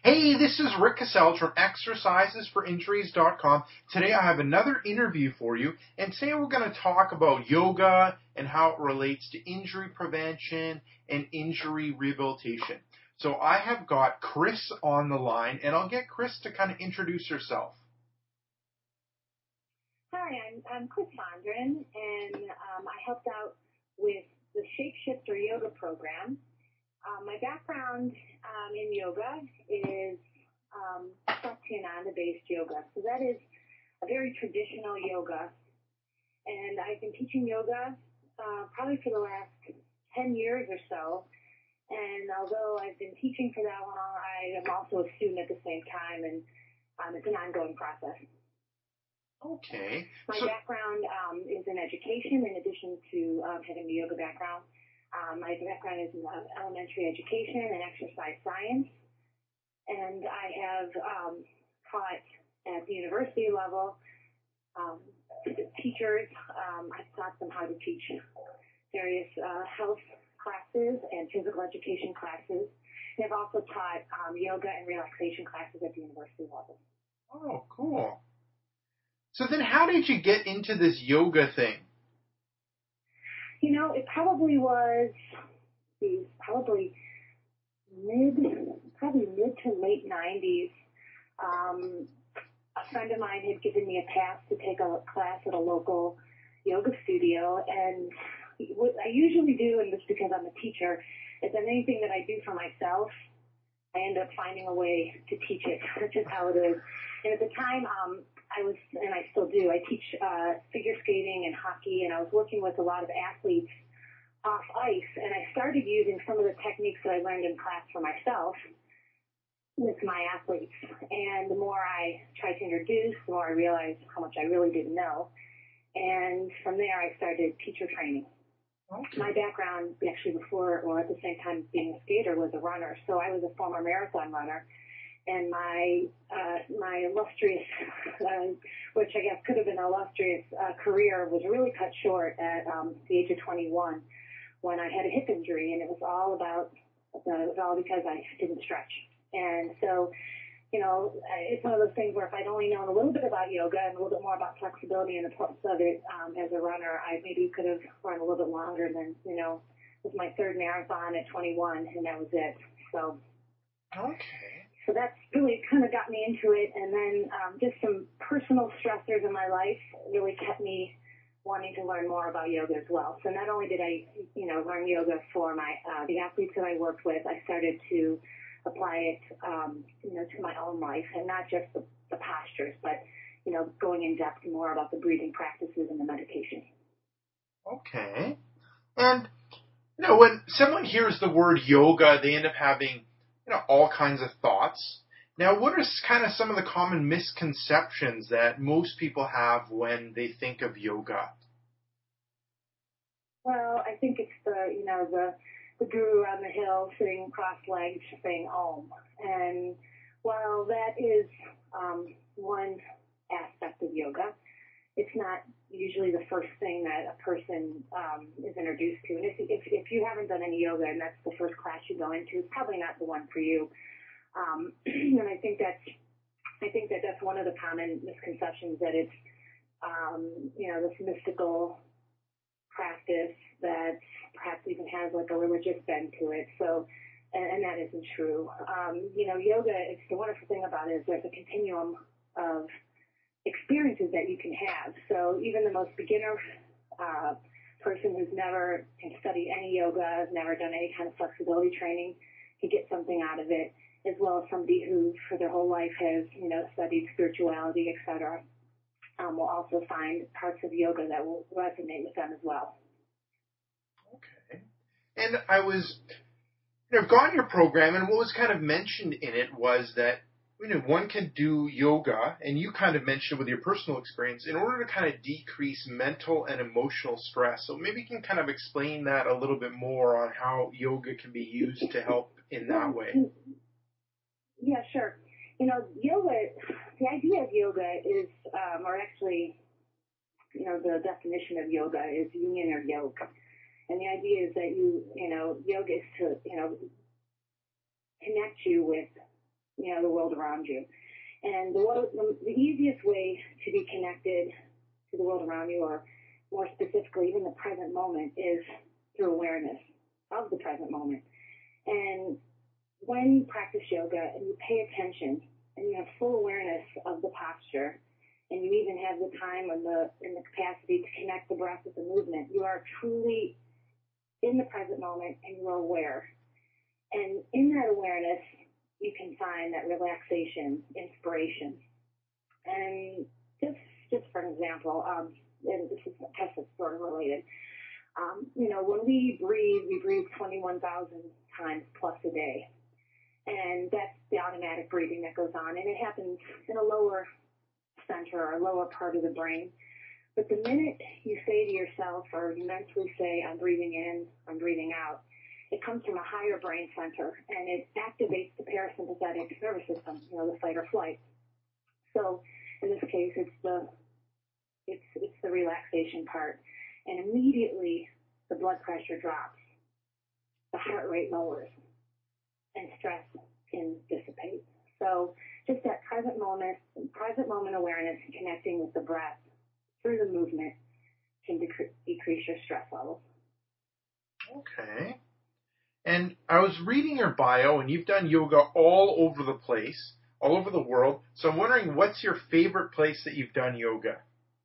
Hey, this is Rick Cassell from ExercisesForInjuries.com. Today I have another interview for you, and today we're going to talk about yoga and how it relates to injury prevention and injury rehabilitation. So I have got Chris on the line, and I'll get Chris to kind of introduce herself. Hi, I'm Chris Fondren, and I helped out with the Shapeshifter yoga program. My background in yoga is Satyananda-based yoga. So that is a very traditional yoga. And I've been teaching yoga probably for the last 10 years or so. And although I've been teaching for that long, I am also a student at the same time, and it's an ongoing process. Okay. My background is in education in addition to having the yoga background. My background is in elementary education and exercise science, and I have taught at the university level teachers. I've taught them how to teach various health classes and physical education classes, and I've also taught yoga and relaxation classes at the university level. Oh, cool. So then how did you get into this yoga thing? You know, it probably was mid to late 90s. A friend of mine had given me a pass to take a class at a local yoga studio, and what I usually do, and this is because I'm a teacher, is that anything that I do for myself, I end up finding a way to teach it. That's just how it is. And at the time, and I still do, I teach figure skating and hockey, and I was working with a lot of athletes off ice, and I started using some of the techniques that I learned in class for myself with my athletes. And the more I tried to introduce, the more I realized how much I really didn't know. And from there, I started teacher training. Okay. My background, actually at the same time being a skater, was a runner. So I was a former marathon runner. And my illustrious, which I guess could have been an illustrious career, was really cut short at the age of 21 when I had a hip injury, and it was all because I didn't stretch. And so, you know, it's one of those things where if I'd only known a little bit about yoga and a little bit more about flexibility and the importance of it as a runner, I maybe could have run a little bit longer than, you know, it was my third marathon at 21, and that was it. So. Okay. So that's really kind of got me into it, and then just some personal stressors in my life really kept me wanting to learn more about yoga as well. So not only did I, you know, learn yoga for my the athletes that I worked with, I started to apply it, you know, to my own life, and not just the postures, but, you know, going in depth more about the breathing practices and the meditation. Okay. And, you know, when someone hears the word yoga, they end up having, you know, all kinds of thoughts. Now, what are kind of some of the common misconceptions that most people have when they think of yoga? Well, I think it's the guru on the hill sitting cross-legged saying Om. And while that is one aspect of yoga, it's not usually the first thing that a person is introduced to. And if you haven't done any yoga and that's the first class you go into, it's probably not the one for you. And I think that's one of the common misconceptions, that it's you know, this mystical practice that perhaps even has like a religious bend to it. So, and that isn't true. You know, yoga, it's the wonderful thing about it is there's a continuum of experiences that you can have. So even the most beginner person who's never studied any yoga, has never done any kind of flexibility training, can get something out of it, as well as somebody who for their whole life has, you know, studied spirituality, etc. Will also find parts of yoga that will resonate with them as well. Okay. And I've gone your program, and what was kind of mentioned in it was that, you know, one can do yoga, and you kind of mentioned with your personal experience, in order to kind of decrease mental and emotional stress. So maybe you can kind of explain that a little bit more on how yoga can be used to help in that way. Yeah, sure. You know, yoga, the idea of yoga is, or actually, you know, the definition of yoga is union or yoke. And the idea is that you know, yoga is to, you know, connect you with, you know, around you. And the easiest way to be connected to the world around you, or more specifically, even the present moment, is through awareness of the present moment. And when you practice yoga and you pay attention and you have full awareness of the posture, and you even have the time and the capacity to connect the breath with the movement, you are truly in the present moment and you are aware. And in that awareness, you can find that relaxation, inspiration. And just for an example, and this is, I guess it's sort of related. When we breathe 21,000 times plus a day. And that's the automatic breathing that goes on. And it happens in a lower center or a lower part of the brain. But the minute you say to yourself, or you mentally say, I'm breathing in, I'm breathing out, it comes from a higher brain center, and it activates the parasympathetic nervous system, the fight or flight. So in this case, it's the relaxation part, and immediately the blood pressure drops, the heart rate lowers, and stress can dissipate. So just that present moment awareness, connecting with the breath through the movement, can decrease your stress levels. Okay. And I was reading your bio, and you've done yoga all over the place, all over the world. So I'm wondering, what's your favorite place that you've done yoga?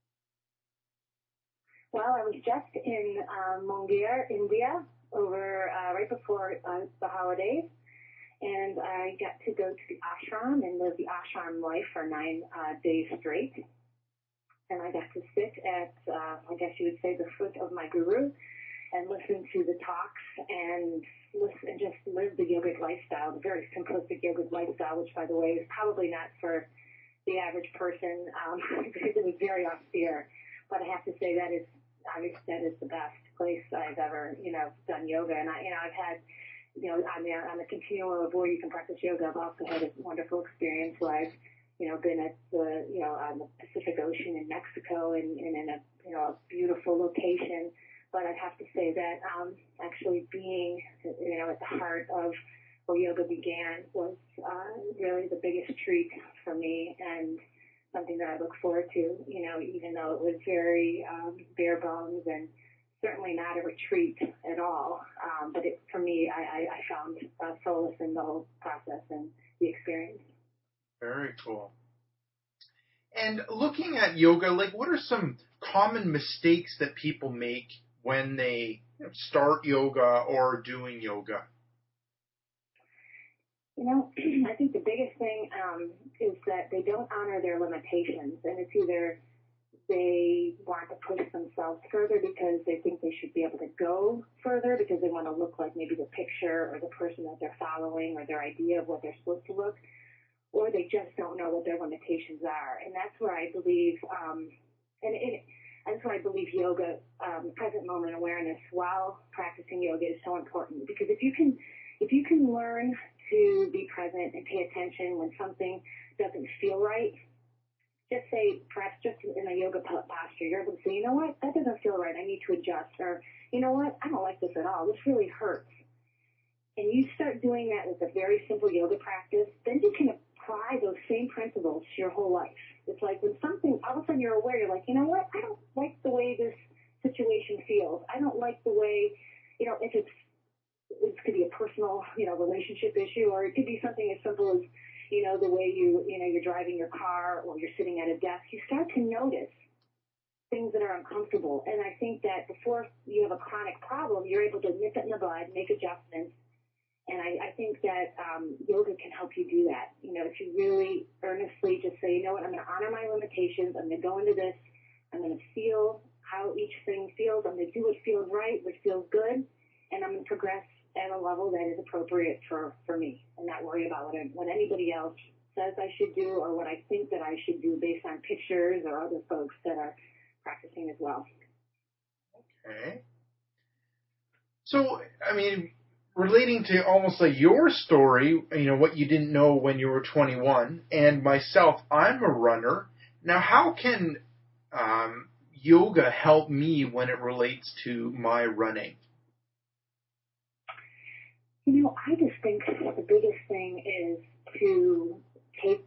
Well, I was just in Mungir, India, over right before the holidays, and I got to go to the ashram and live the ashram life for 9 days straight. And I got to sit at, I guess you would say, the foot of my guru, and listen to the talks and just live the yogic lifestyle, the very simplistic yogic lifestyle, which, by the way, is probably not for the average person because it was very austere. But I have to say that is the best place I've ever, done yoga. And I've had, on the continuum of where you can practice yoga, I've also had a wonderful experience where I've, been at the, on the Pacific Ocean in Mexico and in a beautiful location. But I'd have to say that actually being, at the heart of where yoga began was really the biggest treat for me, and something that I look forward to, even though it was very bare bones and certainly not a retreat at all. But for me, I found solace in the whole process and the experience. Very cool. And looking at yoga, what are some common mistakes that people make when they start yoga or doing yoga? I think the biggest thing is that they don't honor their limitations, and it's either they want to push themselves further because they think they should be able to go further because they want to look like maybe the picture or the person that they're following or their idea of what they're supposed to look, or they just don't know what their limitations are. And that's where I believe, that's why I believe yoga, present moment awareness while practicing yoga is so important. Because if you can learn to be present and pay attention when something doesn't feel right, just say, perhaps just in a yoga posture, you're able to say, you know what, that doesn't feel right, I need to adjust. Or, you know what, I don't like this at all, this really hurts. And you start doing that with a very simple yoga practice, then you can apply those same principles to your whole life. It's like when something, all of a sudden you're aware, you're like, you know what, I don't like the way this situation feels. I don't like the way, if it could be a personal, relationship issue, or it could be something as simple as, the way you're driving your car or you're sitting at a desk. You start to notice things that are uncomfortable. And I think that before you have a chronic problem, you're able to nip it in the bud, make adjustments. And I think that yoga can help you do that. If you really earnestly just say, you know what, I'm going to honor my limitations. I'm going to go into this. I'm going to feel how each thing feels. I'm going to do what feels right, what feels good. And I'm going to progress at a level that is appropriate for me, and not worry about what anybody else says I should do or what I think that I should do based on pictures or other folks that are practicing as well. Okay. So, relating to almost like your story, what you didn't know when you were 21, and myself, I'm a runner. Now, how can yoga help me when it relates to my running? I just think the biggest thing is to take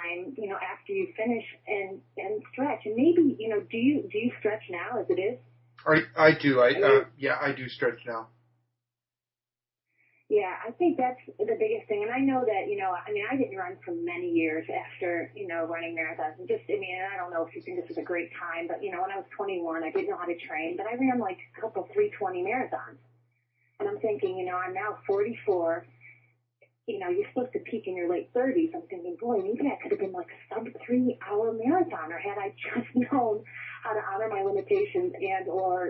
time, after you finish and stretch. And maybe, do you stretch now as it is? I do. I do stretch now. Yeah, I think that's the biggest thing. And I know that, I didn't run for many years after, running marathons. And and I don't know if you think this is a great time, but, when I was 21, I didn't know how to train, but I ran like a couple 3:20 marathons. And I'm thinking, I'm now 44. You're supposed to peak in your late 30s. I'm thinking, boy, maybe I could have been like a sub 3-hour marathoner had I just known how to honor my limitations and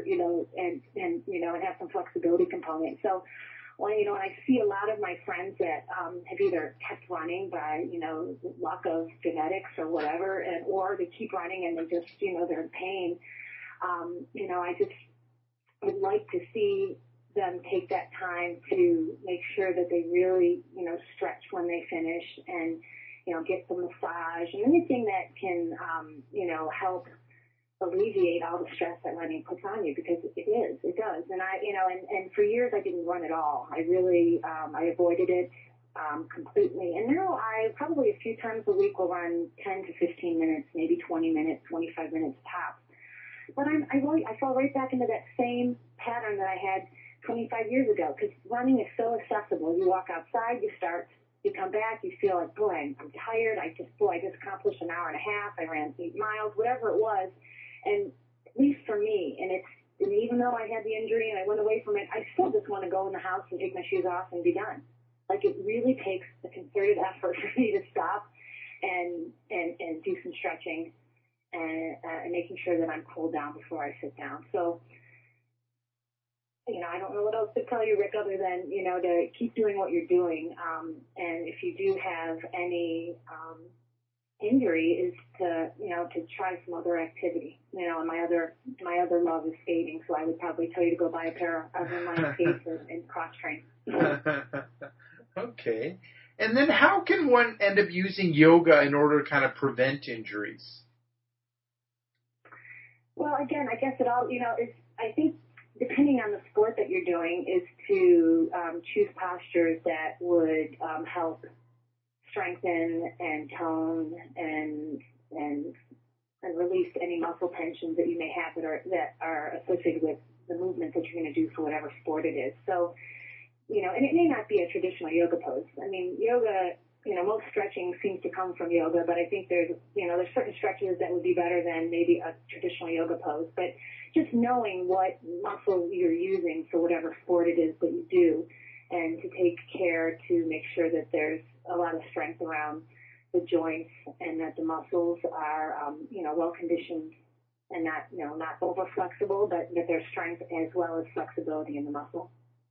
have some flexibility component. So when I see a lot of my friends that have either kept running by, luck of genetics or whatever, or they keep running and they just, they're in pain, I just would like to see them take that time to make sure that they really, stretch when they finish and, get some massage and anything that can, help alleviate all the stress that running puts on you, because it does. And and for years I didn't run at all. I really, I avoided it, completely. And now I probably a few times a week will run 10 to 15 minutes, maybe 20 minutes, 25 minutes tops. But I fall right back into that same pattern that I had 25 years ago, because running is so accessible. You walk outside, you start, you come back, you feel like, boy, I'm tired. I just accomplished an hour and a half. I ran 8 miles, whatever it was. And at least for me, and even though I had the injury and I went away from it, I still just want to go in the house and take my shoes off and be done. Like, it really takes a concerted effort for me to stop and do some stretching and making sure that I'm cooled down before I sit down. So, I don't know what else to tell you, Rick, other than, to keep doing what you're doing. And if you do have any injury, is to try some other activity. And my other love is skating, so I would probably tell you to go buy a pair of inline skates and cross train. Okay. And then how can one end up using yoga in order to kind of prevent injuries? Well, again, I guess it all, I think depending on the sport that you're doing, is to choose postures that would help strengthen and tone and release any muscle tensions that you may have that are associated with the movement that you're going to do for whatever sport it is. So, and it may not be a traditional yoga pose. I mean, yoga, most stretching seems to come from yoga, but I think there's certain stretches that would be better than maybe a traditional yoga pose. But just knowing what muscle you're using for whatever sport it is that you do, and to take care to make sure that there's a lot of strength around the joints and that the muscles are, well conditioned and not over flexible, but that there's strength as well as flexibility in the muscle.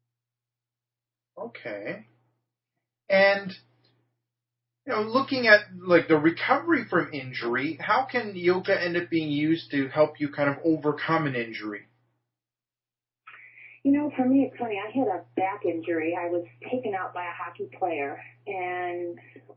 Okay. And, looking at like the recovery from injury, how can yoga end up being used to help you kind of overcome an injury? For me, it's funny. I had a back injury. I was taken out by a hockey player, and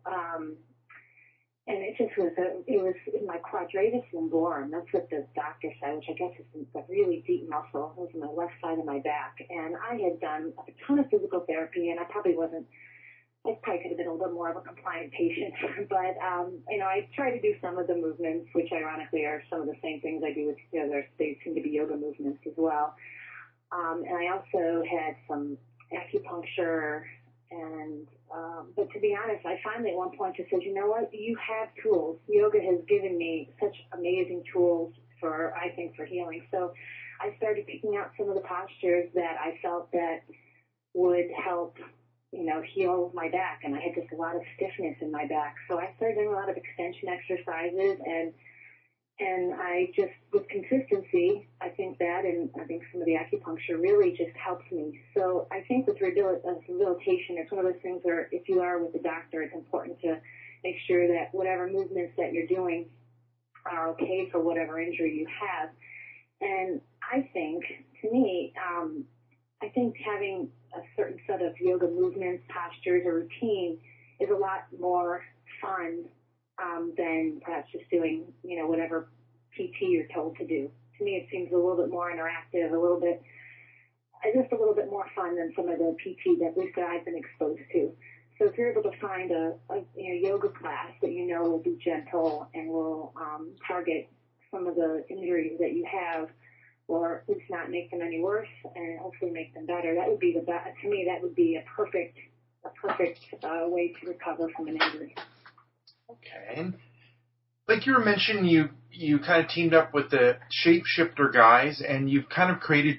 it just was it was in my quadratus lumborum. That's what the doctor said, which I guess is a really deep muscle. It was on the left side of my back, and I had done a ton of physical therapy, and I probably could have been a little more of a compliant patient, but I try to do some of the movements, which ironically are some of the same things I do with they seem to be yoga movements as well. And I also had some acupuncture, but to be honest, I finally at one point just said, you know what, you have tools. Yoga has given me such amazing tools for healing. So I started picking out some of the postures that I felt that would help, heal my back. And I had just a lot of stiffness in my back. So I started doing a lot of extension exercises, and I just, with consistency, I think some of the acupuncture really just helps me. So I think with rehabilitation, it's one of those things where if you are with a doctor, it's important to make sure that whatever movements that you're doing are okay for whatever injury you have. And I think, to me, I think having a certain set of yoga movements, postures, or routine is a lot more fun than perhaps just doing, whatever PT you're told to do. To me, it seems a little bit more interactive, just a little bit more fun than some of the PT that at least that I've been exposed to. So if you're able to find a yoga class that you know will be gentle and will target some of the injuries that you have, or at least not make them any worse, and hopefully make them better, that would be the best. To me, that would be a perfect way to recover from an injury. Okay. And like you were mentioning, you kind of teamed up with the Shapeshifter guys, and you've kind of created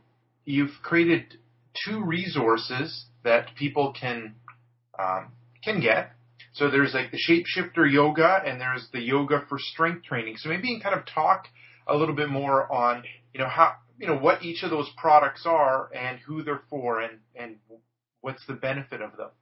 two resources that people can get. So there's like the Shapeshifter Yoga, and there's the Yoga for Strength Training. So maybe you can kind of talk a little bit more on, how, what each of those products are and who they're for and what's the benefit of them.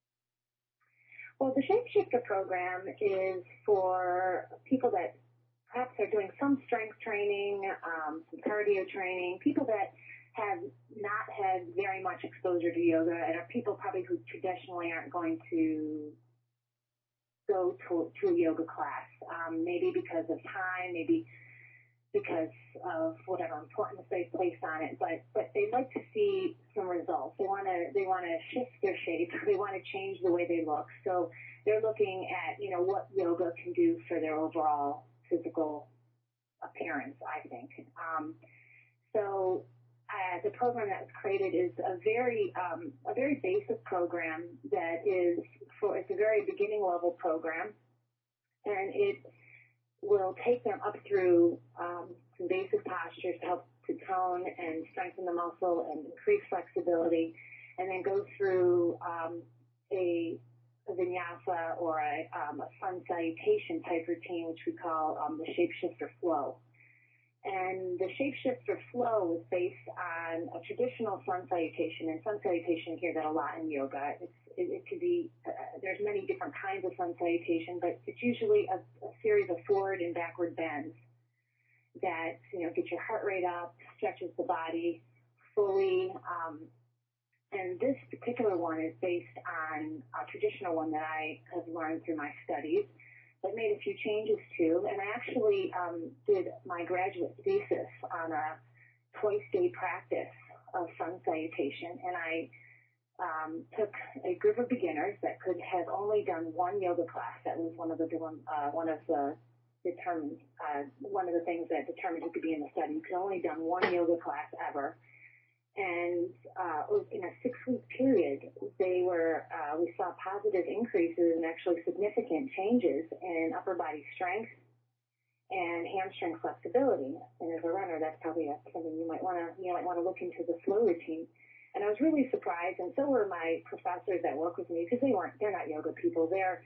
Well, the Shapeshifter program is for people that perhaps are doing some strength training, some cardio training, people that have not had very much exposure to yoga, and are people probably who traditionally aren't going to go to a yoga class, maybe because of time, maybe because of whatever importance they place on it, but they'd like to see some results. They want to shift their shape. They want to change the way they look. So they're looking at what yoga can do for their overall physical appearance, I think. So the program that was created is a very basic program that it's a very beginning level program, and it will take them up through some basic postures to help to tone and strengthen the muscle and increase flexibility, and then go through a vinyasa or a sun salutation type routine, which we call the Shapeshifter Flow. And the Shapeshifter Flow was based on a traditional sun salutation, and sun salutation, you hear that a lot in yoga. It could be, there's many different kinds of sun salutation, but it's usually a series of forward and backward bends that, get your heart rate up, stretches the body fully. And this particular one is based on a traditional one that I have learned through my studies, but made a few changes to. And I actually did my graduate thesis on a twice-day practice of sun salutation, and I took a group of beginners that could have only done one yoga class. That was one of the things that determined who could be in the study. You could only done one yoga class ever. And in a 6-week period, we saw positive increases and actually significant changes in upper body strength and hamstring flexibility. And as a runner, that's probably something you might want to look into, the flow routine. And I was really surprised, and so were my professors that work with me, because they're not yoga people. They're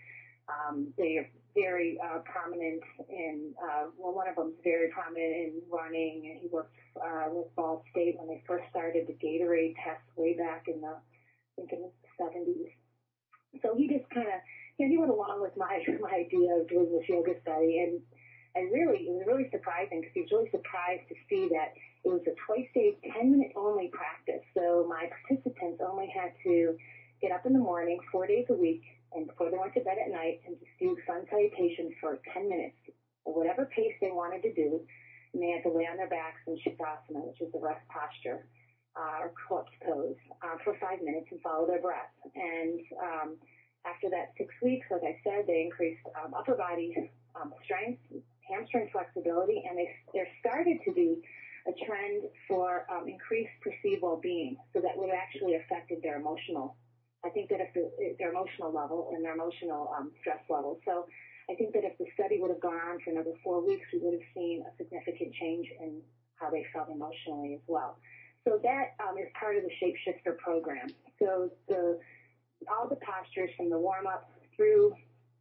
very prominent in, one of them's very prominent in running, and he worked with Ball State when they first started the Gatorade test way back in the 70s. So he just kind of, he went along with my idea of doing this yoga study, and it was really surprising, because he was really surprised to see that it was a twice-day, 10-minute only practice. So my participants only had to get up in the morning 4 days a week, and before they went to bed at night, and just do sun salutation for 10 minutes, or whatever pace they wanted to do. And they had to lay on their backs in Shavasana, which is the rest posture, or corpse pose, for 5 minutes, and follow their breath. And after that 6 weeks, like I said, they increased upper body strength, hamstring flexibility, and there started to be a trend for increased perceived well-being. So that would have actually affected their emotional. I think that if their emotional level and their emotional stress level. So I think that if the study would have gone on for another 4 weeks, we would have seen a significant change in how they felt emotionally as well. So that is part of the Shapeshifter program. So all the postures from the warm-up through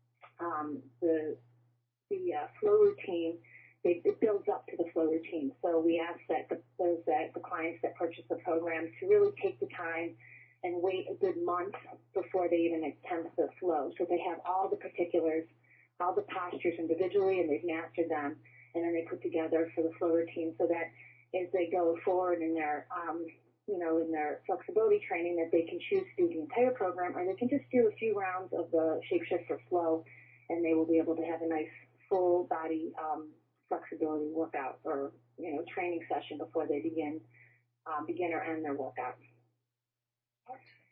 the flow routine, it builds up to the flow routine. So we ask that the clients that purchase the program to really take the time and wait a good month before they even attempt the flow. So they have all the particulars, all the postures individually, and they've mastered them, and then they put together for the flow routine, so that as they go forward in their, in their flexibility training, that they can choose to do the entire program, or they can just do a few rounds of the Shapeshifter Flow, and they will be able to have a nice full body flexibility workout or training session before they begin or end their workout.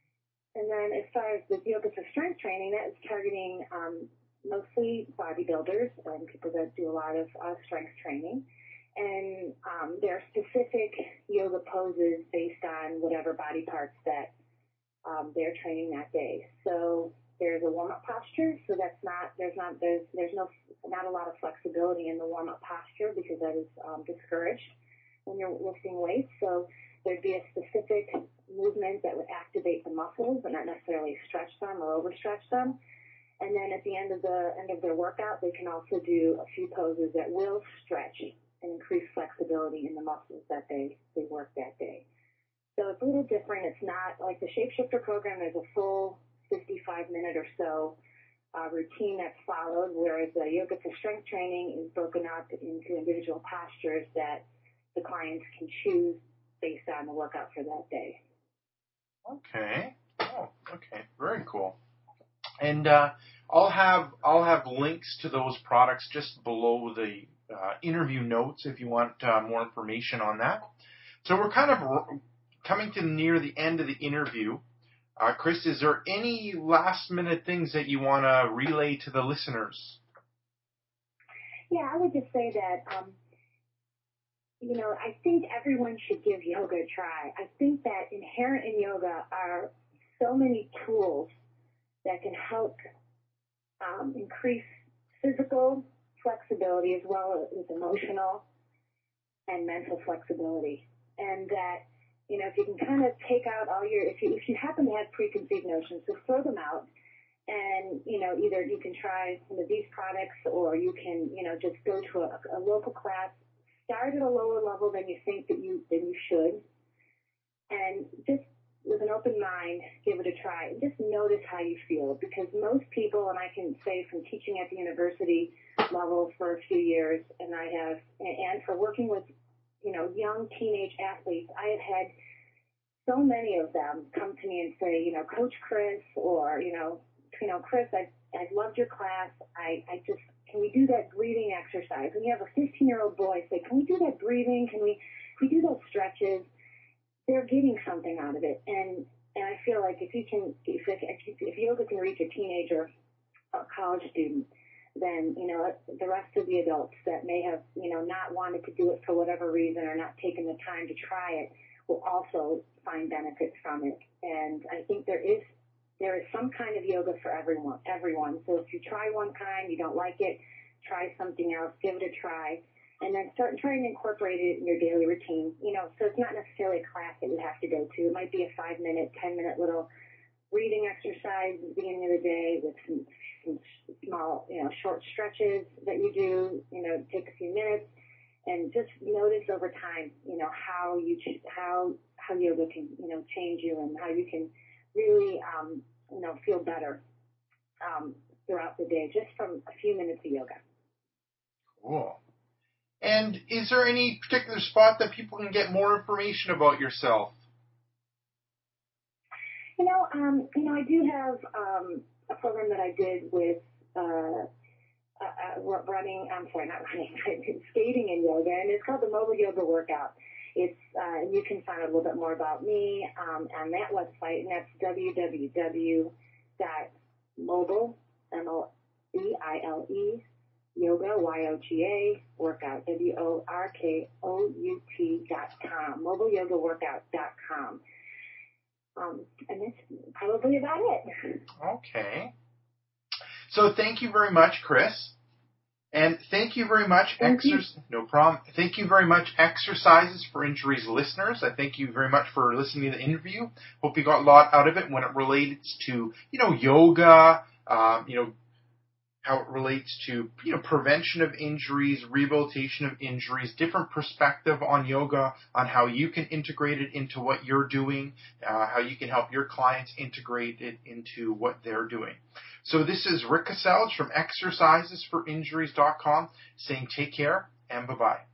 And then as far as the yoga for strength training, that is targeting mostly bodybuilders and people that do a lot of strength training. And there are specific yoga poses based on whatever body parts that they're training that day. So there's a warm-up posture, so there's not a lot of flexibility in the warm-up posture because that is discouraged when you're lifting weights. So there'd be a specific movement that would activate the muscles, but not necessarily stretch them or overstretch them. And then at the end of their workout, they can also do a few poses that will stretch and increase flexibility in the muscles that they work that day. So it's a little different. It's not like the Shapeshifter program. There's a full 55-minute or so routine that's followed, whereas the Yoga for Strength training is broken up into individual postures that the clients can choose based on the workout for that day. Okay. Oh, okay. Very cool. And I'll have links to those products just below the interview notes if you want more information on that. So we're kind of coming to near the end of the interview. Chris, is there any last minute things that you want to relay to the listeners? Yeah, I would just say that, I think everyone should give yoga a try. I think that inherent in yoga are so many tools that can help increase physical flexibility as well as emotional and mental flexibility. And that, if you can kind of take out if you happen to have preconceived notions, just throw them out. And, either you can try some of these products or you can, just go to a local class, start at a lower level than you think that you should, and just with an open mind, give it a try and just notice how you feel. Because most people, and I can say from teaching at the university level for a few years, and for working with, young teenage athletes, I have had so many of them come to me and say, Coach Chris, or, Chris, I've loved your class. Can we do that breathing exercise? When you have a 15-year-old boy say, can we do that breathing? Can we do those stretches? They're getting something out of it. And I feel like if yoga can reach a teenager or college student, then, the rest of the adults that may have, not wanted to do it for whatever reason or not taken the time to try it will also find benefits from it. And I think there is some kind of yoga for everyone. So if you try one kind, you don't like it, try something else, give it a try, and then start trying to incorporate it in your daily routine. So it's not necessarily a class that you have to go to. It might be a 5-minute, 10-minute little breathing exercise at the beginning of the day with some small, short stretches that you do, take a few minutes, and just notice over time, how yoga can, change you and how you can really, feel better throughout the day just from a few minutes of yoga. Cool. And is there any particular spot that people can get more information about yourself? I do have a program that I did with skating and yoga, and it's called the Mobile Yoga Workout. It's you can find out a little bit more about me on that website, and that's www.mobile, MOBILE, yoga, YOGA, workout, WORKOUT.com, mobileyogaworkout.com. And that's probably about it. Okay. So thank you very much, Chris. And thank you very much, No problem. Thank you very much, Exercises for Injuries listeners. I thank you very much for listening to the interview. Hope you got a lot out of it when it relates to, yoga, how it relates to, prevention of injuries, rehabilitation of injuries, different perspective on yoga, on how you can integrate it into what you're doing, how you can help your clients integrate it into what they're doing. So this is Rick Caselge from ExercisesForInjuries.com saying take care and bye-bye.